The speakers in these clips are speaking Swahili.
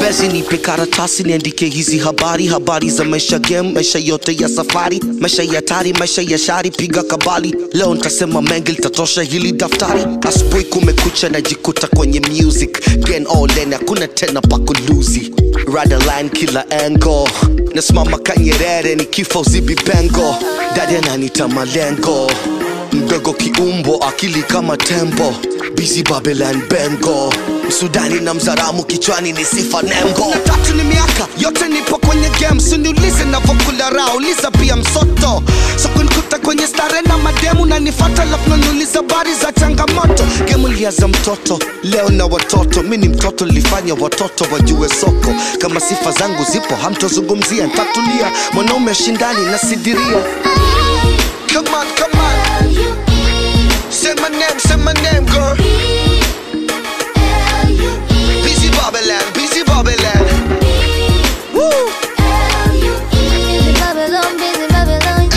basi nipe karatasi niandike hizi habari za maisha game, maisha yote ya safari, maisha ya tari, maisha ya shari, piga kabali. Leo nitasema mengi litatosha hili daftari. Asubuhi kumekucha najikuta kwenye music, gen all in, hakuna tena pa kuluzi. Ride line kila angle, nasimama Kanyerere ni kifo zibi bengo. Dadi ananita malengo, mdogo kiumbo akili kama tembo. Busy Babylon Bengo, Msudani na Mzaramu kichwani ni sifa nembo. Tatu ni miaka yote nipo kwenye game, suniulize na vokula rao, uliza pia msoto. So kunikuta kwenye stare na mademu na nifata lafu nanuliza bari za changamoto. Game liaza mtoto, leo na watoto, mini mtoto lifanya watoto wajue soko. Kama sifa zangu zipo hamtozungumzia, ntatulia mwanaume shindani na sidiria. Come on, come on, say my name, girl. Busy Babylon, busy Babylon. Woo! Busy Babylon, busy Babylon.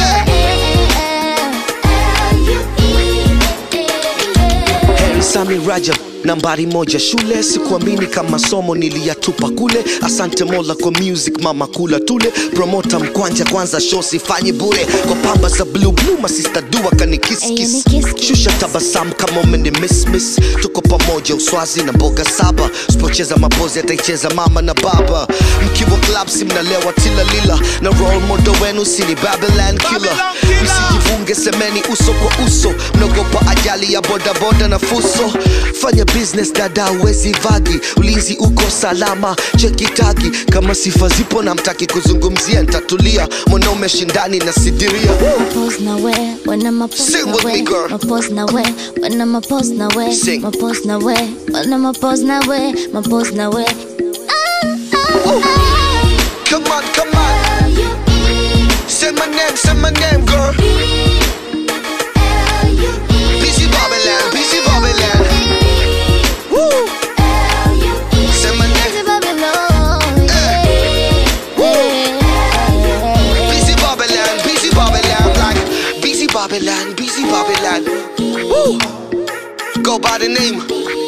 Harry Sami Rajab, nambari moja shule. Sikuamini kama somo niliyatupa kule. Asante Mola kwa music mama kula tule. Promoter mkwanja kwanza show sifanyi bure. Kwa pamba za blue masista dua kani kiss kiss. Shusha tabasamu kama umeni miss. Tuko pamoja uswazi na mboga saba. Sipocheza mapozi ataicheza mama na baba. Mkiwa club si mnalewa tila lila. Na role model wenu sini Babylon killer. Msijivunge semeni uso kwa uso. Mnaogopa ajali ya boda boda na fuso. Fanya business dada uwezi vagi, ulinzi uko salama, cheki tagi. Kama sifa zipo na mtaki kuzungumzia, ntatulia mwanaume shindani na sidiria. Sing with me girl. Sing. Come on, come on, say my name girl. Busy Babylon, busy Babylon. Woo! Say my name. Busy Babylon, busy Babylon, like busy Babylon, busy Babylon. Woo! Go by the name.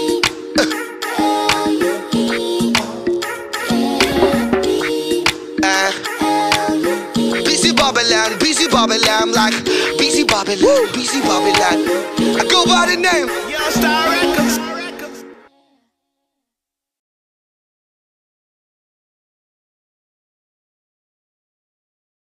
Busy Babylon, like busy Babylon, busy Babylon. I go by the name.